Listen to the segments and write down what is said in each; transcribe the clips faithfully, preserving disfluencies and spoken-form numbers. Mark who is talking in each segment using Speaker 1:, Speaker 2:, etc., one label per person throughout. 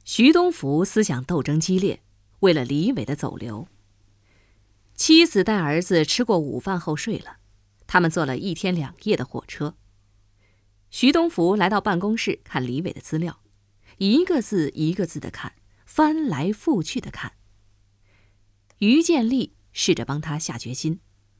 Speaker 1: 徐东福思想斗争激烈，为了李伟的走留。妻子带儿子吃过午饭后睡了，他们坐了一天两夜的火车。徐东福来到办公室看李伟的资料，一个字一个字的看，翻来覆去的看。于建立试着帮他下决心。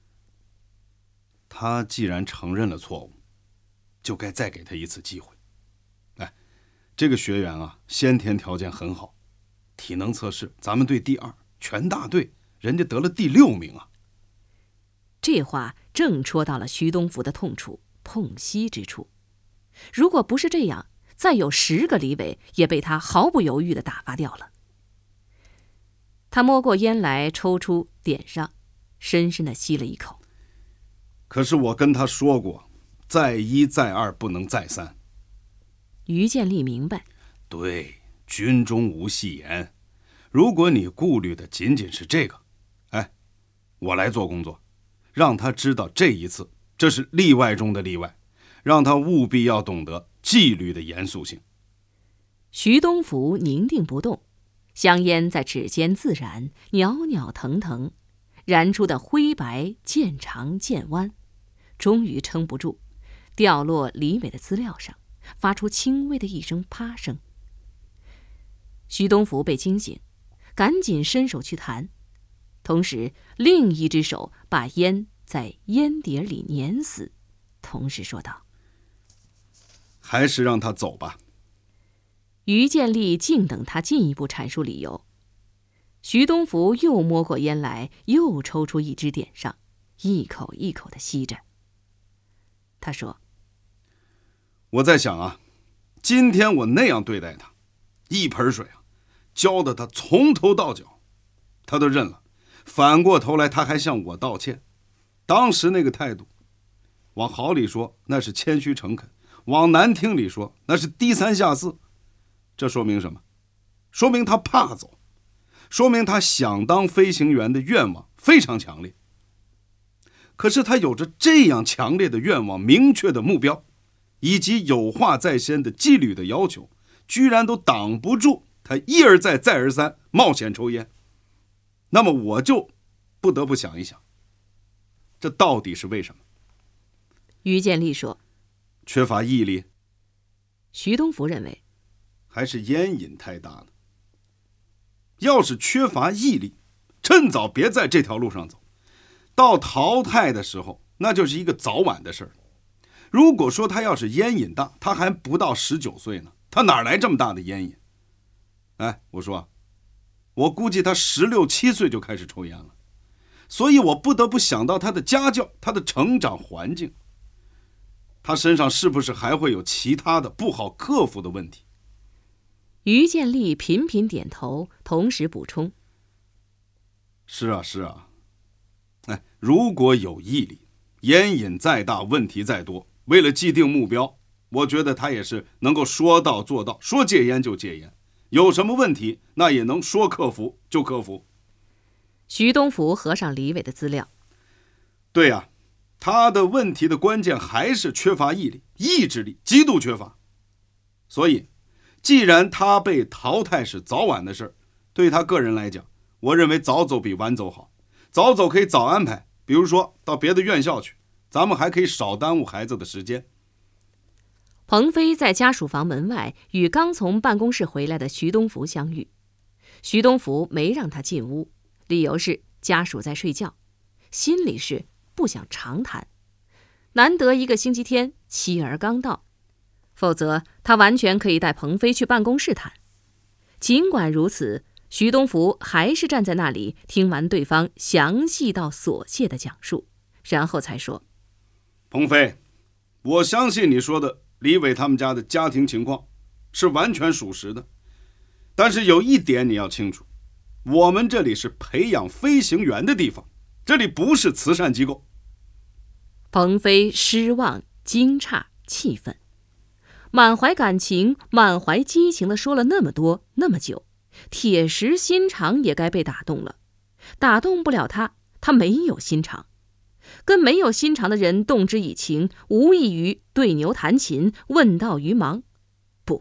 Speaker 2: 他既然承认了错误，就该再给他一次机会。哎，这个学员啊，先天条件很好，体能测试咱们队第二，全大队人家得了第六名啊。
Speaker 1: 这话正戳到了徐东福的痛处，痛惜之处。如果不是这样，再有十个李伟也被他毫不犹豫地打发掉了。他摸过烟来，抽出点上，深深地吸了一口。
Speaker 2: 可是我跟他说过，再一再二不能再三。
Speaker 1: 于建立明白，
Speaker 2: 对，军中无戏言。如果你顾虑的仅仅是这个，哎，我来做工作，让他知道这一次这是例外中的例外，让他务必要懂得纪律的严肃性。
Speaker 1: 徐东福凝定不动，香烟在指尖自燃，袅袅腾腾，燃出的灰白渐长渐弯，终于撑不住，掉落李伟的资料上，发出轻微的一声啪声。徐东福被惊醒，赶紧伸手去弹，同时另一只手把烟在烟碟里碾死，同时说道：
Speaker 2: 还是让他走吧。
Speaker 1: 于建立静等他进一步阐述理由。徐东福又摸过烟来，又抽出一支点上，一口一口地吸着。他说：
Speaker 2: 我在想啊，今天我那样对待他，一盆水啊，浇得他从头到脚，他都认了，反过头来他还向我道歉。当时那个态度，往好里说那是谦虚诚恳，往难听里说那是低三下四。这说明什么？说明他怕走，说明他想当飞行员的愿望非常强烈。可是他有着这样强烈的愿望、明确的目标，以及有话在先的纪律的要求，居然都挡不住他一而再再而三冒险抽烟。那么我就不得不想一想，这到底是为什么？
Speaker 1: 于建立说：
Speaker 2: 缺乏毅力。
Speaker 1: 徐东福认为，
Speaker 2: 还是烟瘾太大了。要是缺乏毅力，趁早别在这条路上走，到淘汰的时候，那就是一个早晚的事儿。如果说他要是烟瘾大，他还不到十九岁呢，他哪来这么大的烟瘾？哎，我说，我估计他十六七岁就开始抽烟了，所以我不得不想到他的家教，他的成长环境，他身上是不是还会有其他的不好克服的问题？
Speaker 1: 于建立频频点头，同时补充：
Speaker 2: 是啊，是啊。哎，如果有毅力，烟瘾再大，问题再多，为了既定目标，我觉得他也是能够说到做到，说戒烟就戒烟，有什么问题那也能说克服就克服。
Speaker 1: 徐东福合上李伟的资料。
Speaker 2: 对啊，他的问题的关键还是缺乏毅力，意志力极度缺乏。所以既然他被淘汰是早晚的事，对他个人来讲，我认为早走比晚走好。早走可以早安排，比如说到别的院校去，咱们还可以少耽误孩子的时间。
Speaker 1: 彭飞在家属房门外与刚从办公室回来的徐东福相遇。徐东福没让他进屋，理由是家属在睡觉，心里是不想长谈。难得一个星期天，妻儿刚到，否则他完全可以带彭飞去办公室谈。尽管如此，徐东福还是站在那里，听完对方详细到琐屑的讲述，然后才说：
Speaker 2: 彭飞，我相信你说的李伟他们家的家庭情况是完全属实的，但是有一点你要清楚，我们这里是培养飞行员的地方，这里不是慈善机构。
Speaker 1: 彭飞失望、惊诧、气愤，满怀感情、满怀激情地说了那么多那么久，铁石心肠也该被打动了。打动不了他，他没有心肠。跟没有心肠的人动之以情，无异于对牛弹琴，问道于盲。不，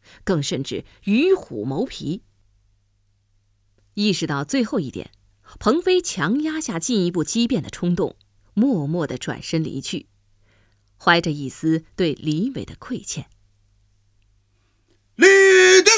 Speaker 1: 更甚至与虎谋皮。意识到最后一点，彭飞强压下进一步激辩的冲动，默默地转身离去，怀着一丝对李伟的亏欠。
Speaker 2: 立定！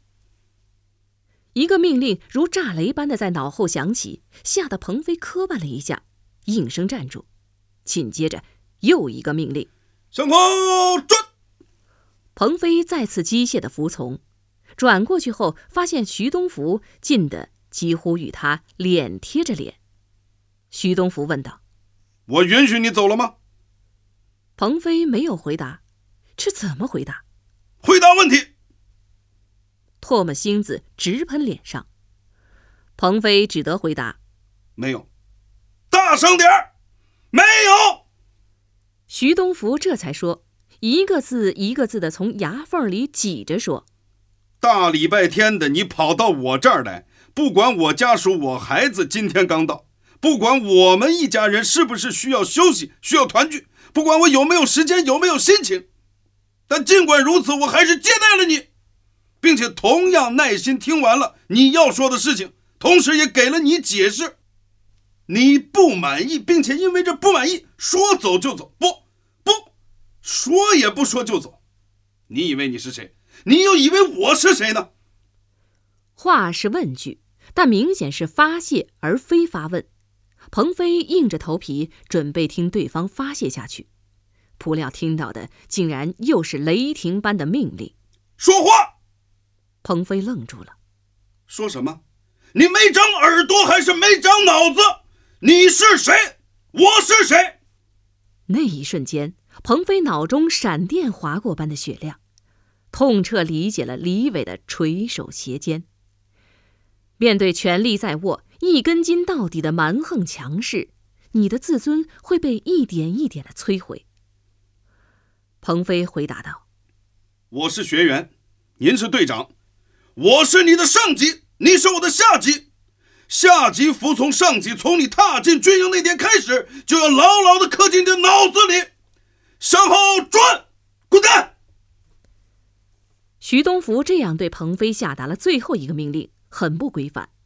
Speaker 1: 一个命令如炸雷般的在脑后响起，吓得彭飞磕绊了一下，应声站住。紧接着又一个命令：
Speaker 2: 向后转！
Speaker 1: 彭飞再次机械的服从，转过去后发现徐东福近得几乎与他脸贴着脸。徐东福问道：
Speaker 2: 我允许你走了吗？
Speaker 1: 彭飞没有回答。这怎么回答？
Speaker 2: 回答问题！
Speaker 1: 唾沫星子直喷脸上。彭飞只得回答：
Speaker 2: 没有。大声点儿！没有。
Speaker 1: 徐东福这才说，一个字一个字的从牙缝里挤着说：
Speaker 2: 大礼拜天的，你跑到我这儿来，不管我家属我孩子今天刚到，不管我们一家人是不是需要休息需要团聚，不管我有没有时间有没有心情，但尽管如此，我还是接待了你，并且同样耐心听完了你要说的事情，同时也给了你解释。你不满意，并且因为这不满意说走就走，不不说也不说就走。你以为你是谁？你又以为我是谁呢？
Speaker 1: 话是问句，但明显是发泄而非发问。彭飞硬着头皮准备听对方发泄下去，不料听到的竟然又是雷霆般的命令：
Speaker 2: 说话！
Speaker 1: 彭飞愣住了。
Speaker 2: 说什么？你没长耳朵还是没长脑子？你是谁？我是谁？
Speaker 1: 那一瞬间，彭飞脑中闪电划过般的雪亮，痛彻理解了李伟的垂手斜肩。面对权力在握、一根筋到底的蛮横强势，你的自尊会被一点一点的摧毁。彭飞回答道：
Speaker 2: 我是学员，您是队长，我是你的上级，你是我的下级。下级服从上级，从你踏进军营那天开始，就要牢牢地刻进你的脑子里。向后转，滚蛋！
Speaker 1: 徐东福这样对彭飞下达了最后一个命令，很不规范。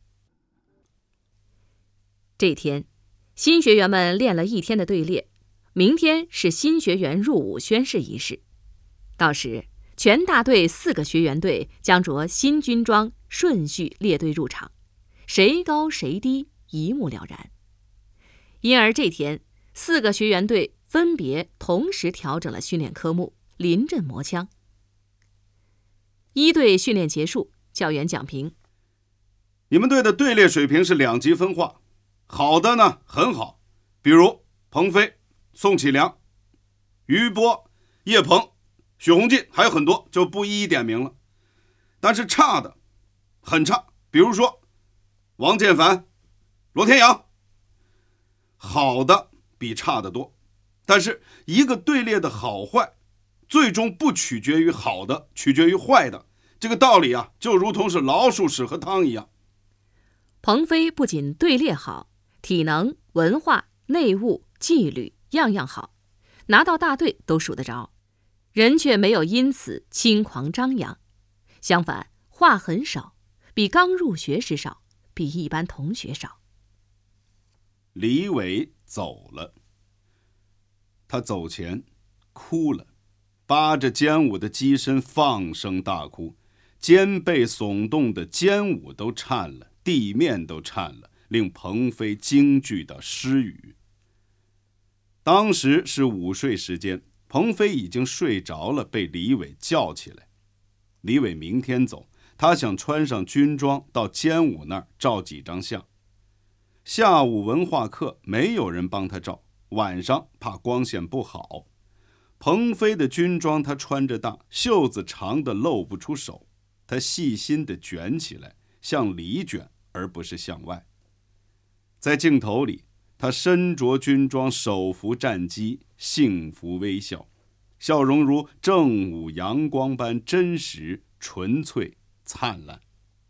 Speaker 1: 这天，新学员们练了一天的队列，明天是新学员入伍宣誓仪式。到时，全大队四个学员队将着新军装顺序列队入场，谁高谁低一目了然。因而这天，四个学员队分别同时调整了训练科目，临阵磨枪。一队训练结束，教员讲评：
Speaker 2: 你们队的队列水平是两极分化，好的呢很好，比如彭飞、宋启良、于波、叶鹏、许洪进，还有很多就不一一点名了。但是差的很差，比如说王建凡、罗天阳。好的比差的多，但是一个队列的好坏最终不取决于好的，取决于坏的。这个道理啊，就如同是老鼠屎和汤一样。
Speaker 1: 彭飞不仅队列好，体能、文化、内务、纪律样样好，拿到大队都数得着，人却没有因此轻狂张扬，相反话很少，比刚入学时少，比一般同学少。
Speaker 2: 李伟走了，他走前哭了，扒着肩舞的机身放声大哭，肩背耸动的肩舞都颤了，地面都颤了，令彭飞惊惧的失语。当时是午睡时间，彭飞已经睡着了，被李伟叫起来。李伟明天走，他想穿上军装到肩舞那儿照几张相。下午文化课没有人帮他照，晚上怕光线不好。彭飞的军装他穿着大，袖子长的露不出手，他细心地卷起来，向里卷而不是向外。在镜头里，他身着军装，手扶战机，幸福微笑，笑容如正午阳光般真实、纯粹、灿烂。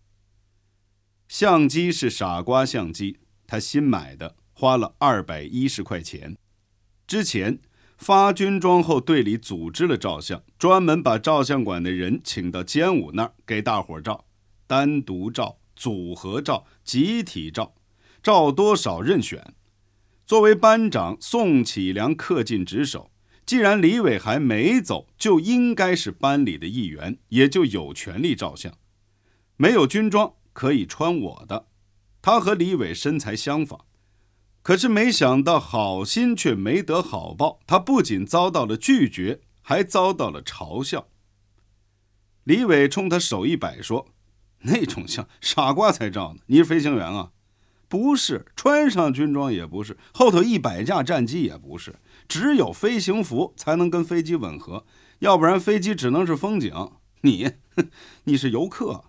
Speaker 2: 相机是傻瓜相机，他新买的，花了二百一十块钱。之前发军装后，队里组织了照相，专门把照相馆的人请到监武那儿给大伙照，单独照、组合照、集体照，照多少任选。作为班长，宋启良恪尽职守，既然李伟还没走，就应该是班里的一员，也就有权利照相。没有军装可以穿我的，他和李伟身材相仿。可是没想到好心却没得好报，他不仅遭到了拒绝，还遭到了嘲笑。李伟冲他手一摆说：“那种像傻瓜才照呢，你是飞行员啊？不是，穿上军装也不是，后头一百架战机也不是，只有飞行服才能跟飞机吻合，要不然飞机只能是风景，你你是游客。”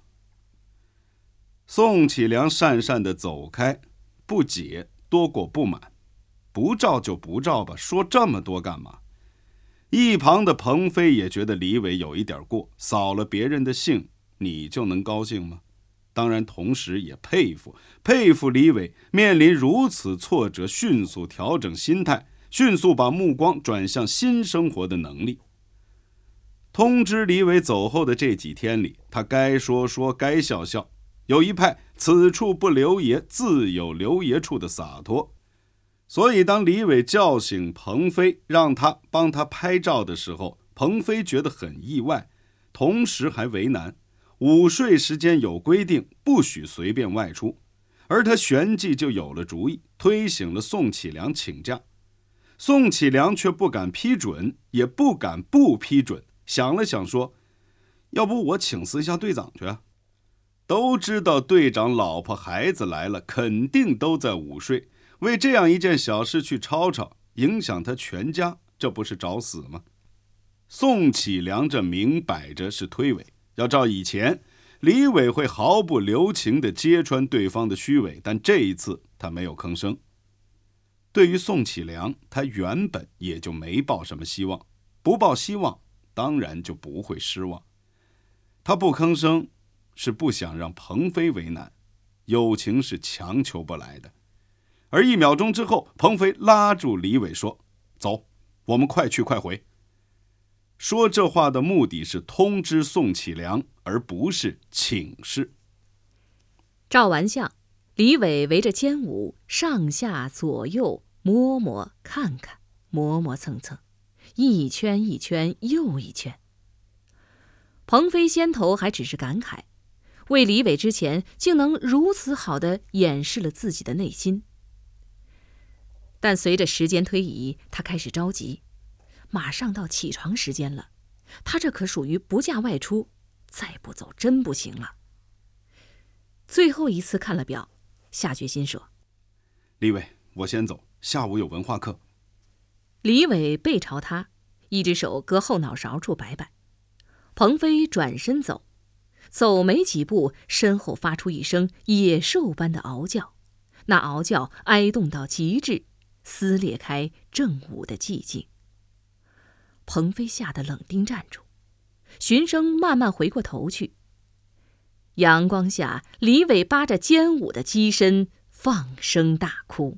Speaker 2: 宋启良讪讪地走开，不解多过不满。不照就不照吧，说这么多干嘛？一旁的彭飞也觉得李伟有一点过，扫了别人的兴，你就能高兴吗？当然同时也佩服佩服李伟面临如此挫折迅速调整心态，迅速把目光转向新生活的能力。通知李伟走后的这几天里，他该说说该笑笑，有一派此处不留爷自有留爷处的洒脱。所以当李伟叫醒彭飞让他帮他拍照的时候，彭飞觉得很意外，同时还为难。午睡时间有规定，不许随便外出，而他旋即就有了主意，推醒了宋启良请假。宋启良却不敢批准，也不敢不批准，想了想说：“要不我请示一下队长去啊？”都知道队长老婆孩子来了，肯定都在午睡，为这样一件小事去吵吵，影响他全家，这不是找死吗？宋启良这明摆着是推诿。要照以前，李伟会毫不留情地揭穿对方的虚伪，但这一次他没有吭声。对于宋启良，他原本也就没抱什么希望，不抱希望当然就不会失望。他不吭声是不想让彭飞为难，友情是强求不来的。而一秒钟之后，彭飞拉住李伟说：“走，我们快去快回。”说这话的目的是通知宋启良，而不是请示。
Speaker 1: 照完相，李伟围着监武上下左右摸摸看看，磨磨蹭蹭，一圈一圈又一圈。彭飞先头还只是感慨，为李伟之前竟能如此好地掩饰了自己的内心。但随着时间推移，他开始着急，马上到起床时间了，他这可属于不假外出，再不走真不行了。最后一次看了表，下决心说：“
Speaker 2: 李伟，我先走，下午有文化课。”
Speaker 1: 李伟背朝他，一只手搁后脑勺处摆摆。彭飞转身走，走没几步，身后发出一声野兽般的嗷叫，那嗷叫哀动到极致，撕裂开正午的寂静。彭飞吓得冷定站住，循声慢慢回过头去。阳光下，李伟扒着肩舞的机身放声大哭。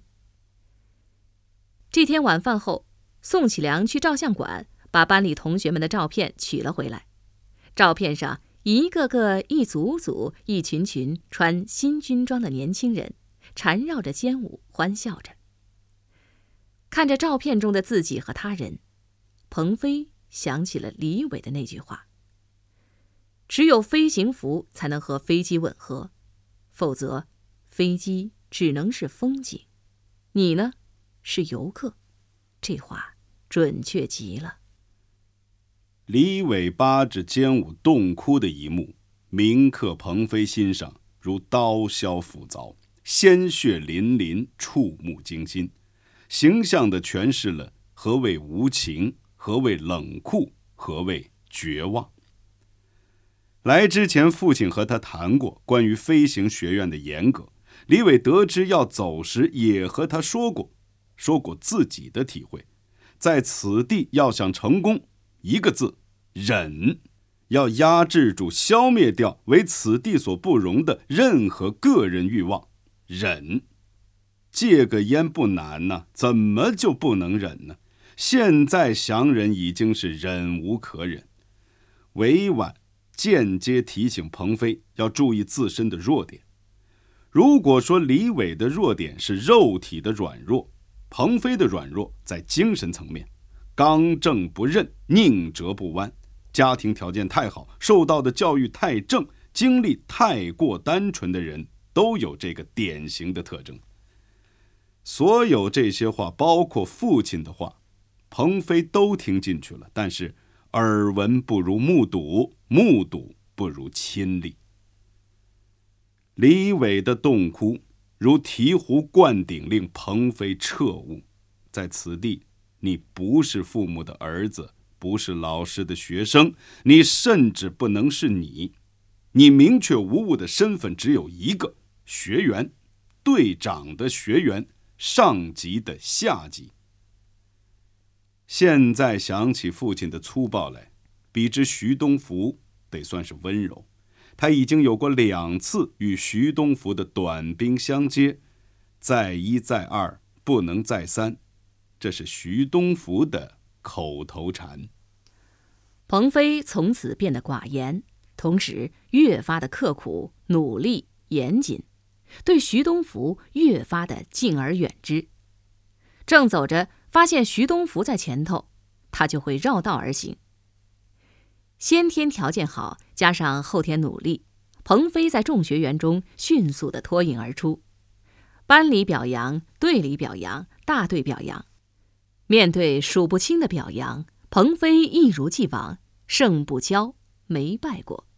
Speaker 1: 这天晚饭后，宋启良去照相馆把班里同学们的照片取了回来。照片上一个个一组组一群群穿新军装的年轻人缠绕着肩舞欢笑着。看着照片中的自己和他人，彭飞想起了李伟的那句话：只有飞行服才能和飞机吻合，否则飞机只能是风景，你呢是游客。这话准确极了。
Speaker 2: 李伟扒着肩舞冻哭的一幕，铭刻彭飞心上如刀削斧凿，鲜血淋淋，触目惊心，形象地诠释了何谓无情，何谓冷酷，何谓绝望。来之前，父亲和他谈过关于飞行学院的严格，李伟得知要走时也和他说过，说过自己的体会。在此地要想成功，一个字，忍，要压制住消灭掉为此地所不容的任何个人欲望，忍。戒个烟不难呢、啊，怎么就不能忍呢？ 现在降人已经是忍无可忍，委婉间接提醒鹏飞要注意自身的弱点。如果说李伟的弱点是肉体的软弱，鹏飞的软弱在精神层面，刚正不韧，宁折不弯，家庭条件太好，受到的教育太正，经历太过单纯的人都有这个典型的特征。所有这些话，包括父亲的话，鹏飞都听进去了，但是耳闻不如目睹，目睹不如亲历。李伟的洞窟如醍醐灌顶，令鹏飞彻悟，在此地，你不是父母的儿子，不是老师的学生，你甚至不能是你。你明确无误的身份只有一个：学员，队长的学员，上级的下级。现在想起父亲的粗暴来，比之徐东福得算是温柔。他已经有过两次与徐东福的短兵相接，再一再二，不能再三，这是徐东福的口头禅。
Speaker 1: 鹏飞从此变得寡言，同时越发的刻苦、努力、严谨，对徐东福越发的敬而远之。正走着，发现徐东福在前头，他就会绕道而行。先天条件好，加上后天努力，鹏飞在众学员中迅速地脱颖而出，班里表扬，队里表扬，大队表扬。面对数不清的表扬，鹏飞一如既往，胜不骄，没败过。